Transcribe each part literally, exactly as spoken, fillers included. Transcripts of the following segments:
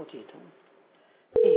Ok, donc. Et...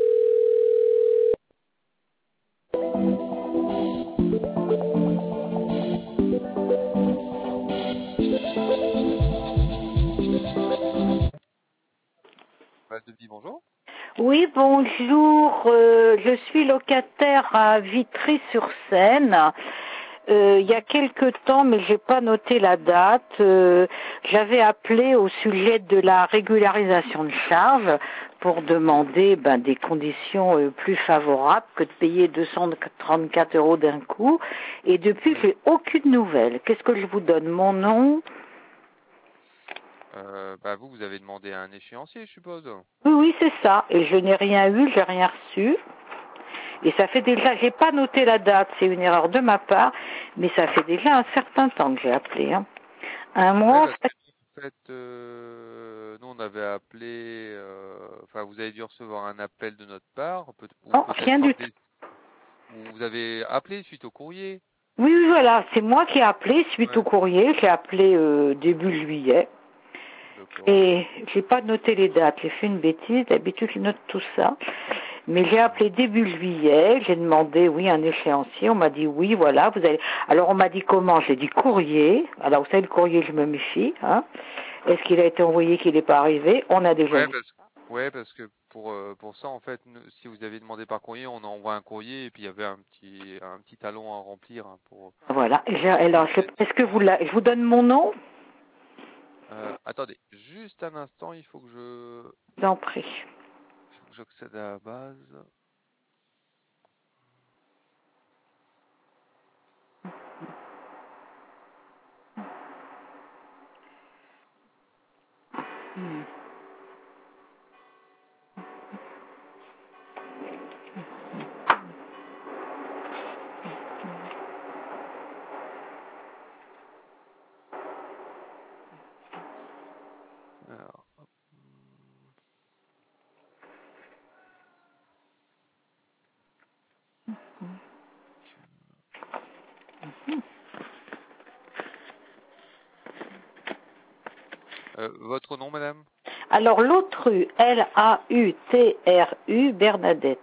Val-de-Vie, bonjour. Oui, bonjour. Euh, je suis locataire à Vitry-sur-Seine. Euh, il y a quelque temps, mais j'ai pas noté la date. euh, j'avais appelé au sujet de la régularisation de charges pour demander ben, des conditions euh, plus favorables que de payer deux cent trente-quatre euros d'un coup. Et depuis, Oui. j'ai aucune nouvelle. Qu'est-ce que je vous donne? Mon nom? Euh, bah vous, vous avez demandé un échéancier, je suppose. Oui, oui, c'est ça. Et je n'ai rien eu, j'ai rien reçu. Et ça fait déjà, j'ai pas noté la date, c'est une erreur de ma part, mais ça fait déjà un certain temps que j'ai appelé. Hein. Un Oui, mois. parce que en fait, euh, nous on avait appelé, euh, enfin vous avez dû recevoir un appel de notre part, peut- ou Non, rien peut-être un du tout. dé- ou vous avez appelé suite au courrier. Oui, oui, voilà, c'est moi qui ai appelé suite au Ouais. courrier. J'ai appelé euh, début juillet. D'accord. Et j'ai pas noté les dates. J'ai fait une bêtise. D'habitude, je note tout ça. Mais j'ai Mhm. appelé début juillet. J'ai demandé, oui, un échéancier. On m'a dit, oui, voilà, vous allez. Alors, on m'a dit comment? J'ai dit courrier. Alors, vous savez, le courrier, je me méfie. Hein. Est-ce qu'il a été envoyé, qu'il n'est pas arrivé? On a déjà Ouais, vu. parce ouais, parce que pour euh, pour ça en fait, nous- si vous avez demandé par courrier, on envoie un courrier et puis il y avait un petit un petit talon à remplir hein, pour Voilà. J'ai- pour Alors, je- signer est-ce que vous dedans. la... je vous donne mon nom? Euh, attendez, juste un instant, il faut que je, Je vous en prie. il faut que j'accède à la base. Hmm. Alors, euh, votre nom, madame? Alors, Lautru, L A U T R U, Bernadette.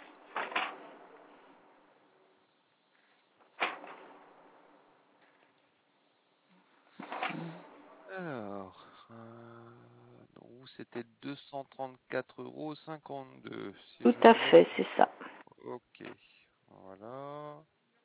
Alors, euh, donc c'était deux cent trente-quatre euros cinquante-deux, si Tout je à ne me fait, trompe. c'est ça. Ok, voilà.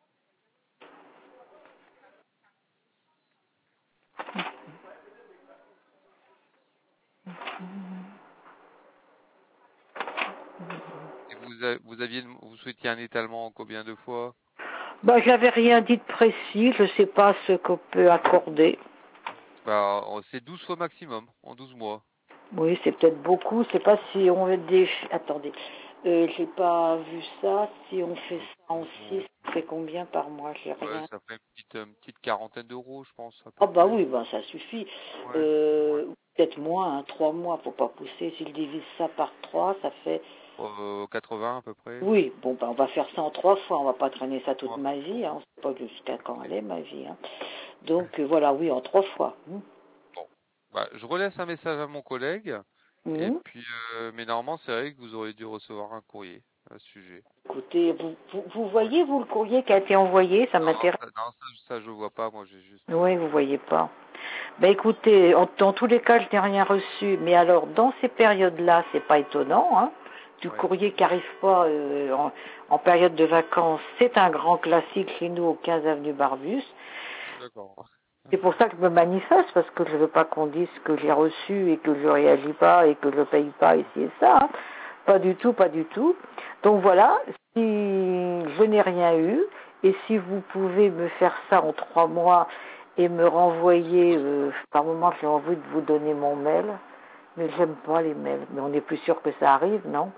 Et vous, a- vous aviez, vous souhaitiez un étalement en combien de fois? Bah, j'avais rien dit de précis, je sais pas ce qu'on peut accorder. Bah, oh, c'est douze fois maximum, en douze mois. Oui, c'est peut-être beaucoup, je sais pas si on veut des... Attendez, euh, j'ai pas vu ça, si on fait Euh, ça en six, bon, ça fait combien par mois? J'ai ouais, rien. ça fait une petite, une petite quarantaine d'euros, je pense, à peu Ah bah près. oui, bah ça suffit. Ouais, ouais. Euh, peut-être moins, hein, trois mois, faut pas pousser. Si je divise ça par trois, ça fait... Euh, quatre-vingts à peu près. Oui, bon, bah on va faire ça en trois fois, on va pas traîner ça toute Ouais, ma vie, hein. On sait pas jusqu'à quand ok. elle est, ma vie, hein. Donc euh, voilà, oui, en trois fois. Hmm. Bon, bah, je relaisse un message à mon collègue. Et Hmm. puis, euh, mais normalement, c'est vrai que vous aurez dû recevoir un courrier à ce sujet. Écoutez, vous, vous, vous Ouais. voyez, vous, le courrier qui a été envoyé, ça Non, m'intéresse. ça, non, ça, ça, je vois pas. Moi, j'ai juste. Oui, euh, vous voyez pas. Ben écoutez, en- dans tous les cas, je n'ai rien reçu. Mais alors, dans ces périodes-là, c'est pas étonnant, hein. Du Ouais. courrier qui arrive pas euh, en, en période de vacances, c'est un grand classique chez nous au quinze avenue Barbus. D'accord. C'est pour ça que je me manifeste, parce que je ne veux pas qu'on dise que j'ai reçu et que je réagis pas et que je paye pas ici et ça. Hein. Pas du tout, pas du tout. Donc voilà, si je n'ai rien eu, et si vous pouvez me faire ça en trois mois et me renvoyer, euh, par moment j'ai envie de vous donner mon mail, mais j'aime pas les mails. Mais on est plus sûr que ça arrive, non?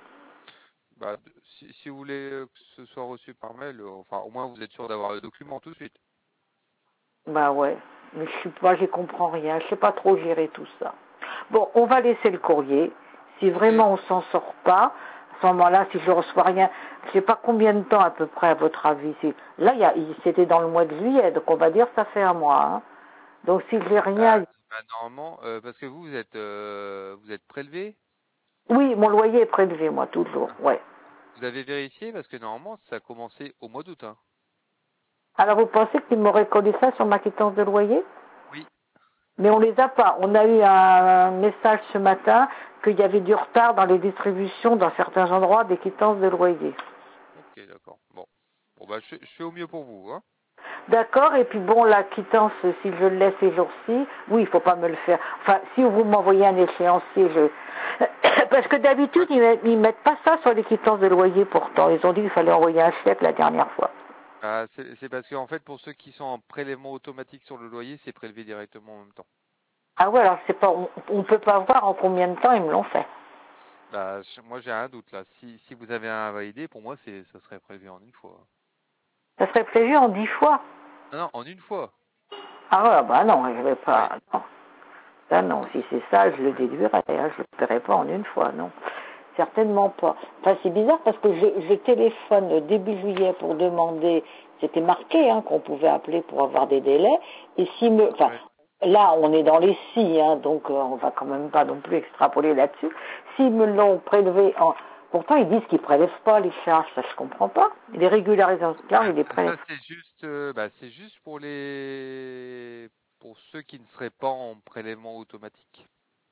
Bah, de- si, si vous voulez euh, que ce soit reçu par mail, euh, enfin, au moins vous êtes sûr d'avoir le document tout de suite. Bah ouais, mais je suis pas, j'y comprends rien, je sais pas trop gérer tout ça. Bon, on va laisser le courrier. Si Ok. vraiment on s'en sort pas, à ce moment-là, si je reçois rien, je sais pas combien de temps à peu près à votre avis. Si... Là, il y a, il- c'était dans le mois de juillet, donc on va dire ça fait un mois. Hein. Donc si j'ai Bah, rien, bah, normalement, euh, parce que vous, vous êtes, euh, vous êtes prélevé. Oui, mon loyer est prélevé, moi, toujours, Ah. ouais. Vous avez vérifié parce que normalement ça a commencé au mois d'août. Hein. Alors, vous pensez qu'ils m'auraient collé ça sur ma quittance de loyer? Oui. Mais on les a pas. On a eu un message ce matin qu'il y avait du retard dans les distributions dans certains endroits des quittances de loyer. Ok, d'accord. Bon. Bon bah je, je fais au mieux pour vous. Hein. D'accord, et puis bon, la quittance, si je le laisse ces jours-ci, oui, il faut pas me le faire. Enfin, si vous m'envoyez un échéancier, je... Parce que d'habitude, Ouais. ils, met- ils mettent pas ça sur les quittances de loyer pourtant. Ils ont dit qu'il fallait envoyer un chèque la dernière fois. Ah, c'est c'est parce qu'en fait pour ceux qui sont en prélèvement automatique sur le loyer, c'est prélevé directement en même temps. Ah ouais, alors c'est pas, on, on peut pas voir en combien de temps ils me l'ont fait. Bah, je- moi j'ai un doute là. Si, si vous avez un à valider, pour moi c'est ça serait prélevé en une fois. Ça serait prévu en dix fois. Non, non, en une fois. Ah ouais, bah non, je vais Ah oui. pas. Non. Ça non, si c'est ça, je le déduirais. Hein. Je le ferai pas en une fois, non. Certainement pas. Enfin, c'est bizarre parce que je, je téléphone début juillet pour demander. C'était marqué hein, qu'on pouvait appeler pour avoir des délais. Et si me, enfin, Ouais. là, on est dans les six, hein, donc euh, on va quand même pas non plus extrapoler là-dessus. S'ils me l'ont prélevé en... Pourtant, ils disent qu'ils prélèvent pas les charges, ça je comprends pas. Les régularisations de charges, Bah, ils les ça, ça, prélèvent. c'est juste, euh, bah, c'est juste pour les, pour ceux qui ne seraient pas en prélèvement automatique.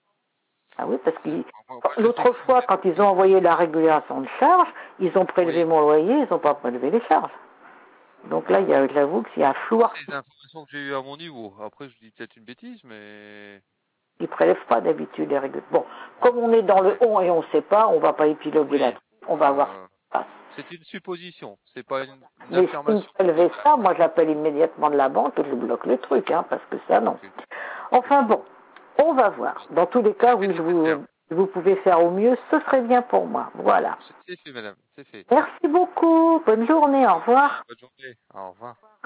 Ah oui, parce que Moi, moi, je sais l'autre que si vous fois, êtes, quand ils ont envoyé la régulation de charges, ils ont prélevé oui. mon loyer, ils n'ont pas prélevé les charges. Donc là, il y a, j'avoue qu'il y a un flou Moi, c'est les artistique. informations que j'ai eues à mon niveau. Après, je dis peut-être une bêtise, mais Ils ne prélèvent pas d'habitude les règles. Bon, bon, comme on est dans le c'est, on et on ne sait pas, on ne va pas épiloguer oui, là-dessus. On va voir ce qui euh, se passe. c'est une supposition. C'est pas une, une Mais s'ils me affirmation prélevaient totale. ça, moi j'appelle immédiatement de la banque et je bloque le truc, hein, parce que ça, non. Ok. Enfin bon, on va voir. Dans tous les cas, J'ai fait oui, le je nécessaire. vous, vous pouvez faire au mieux, ce serait bien pour moi. Voilà. C'est c'est fait, madame. C'est fait. Merci beaucoup. Bonne journée. Au revoir. Bonne journée. Au revoir.